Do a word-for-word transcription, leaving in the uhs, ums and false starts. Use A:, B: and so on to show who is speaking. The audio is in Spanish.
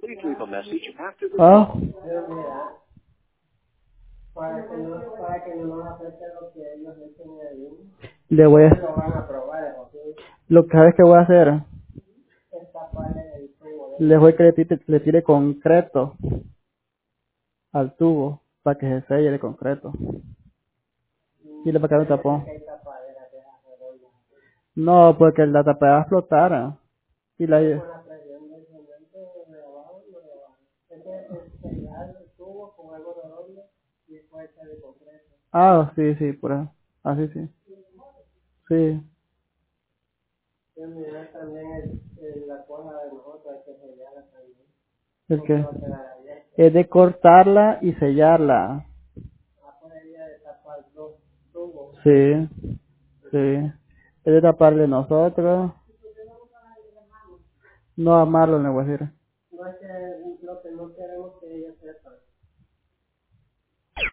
A: Please leave a message after the
B: Ah,
C: Pero mira, para que no, para que no nos afecte lo que ellos dicen ahí,
B: le voy
C: no
B: a,
C: lo van a probar, eso sí,
B: lo que sabes que voy a hacer,
C: es taparle el tubo de
B: le voy a que le tire, le tire concreto al tubo para que se selle de concreto. Y le va a quedar un tapón.
C: que hay tapaderas de esas redondas.
B: No, porque la tapadera explotara. Y la,
C: Con la presión del cemento de abajo y de abajo. Es que es sellar el tubo con algo redondo y después echar de concreto.
B: ah, sí, sí, por ahí. Así sí. Sí.
C: Y mirar también el, el, la cosa de nosotros, hay que sellarla también.
B: ¿El
C: Porque
B: qué?
C: va a quedar abierta.
B: Es de cortarla y sellarla.
C: Ah, pues ella de tapar dos tubos.
B: Sí, sí. Es de taparle nosotros. No amarlo, le voy a decir.
C: No es que lo que no queremos que ellos sepan.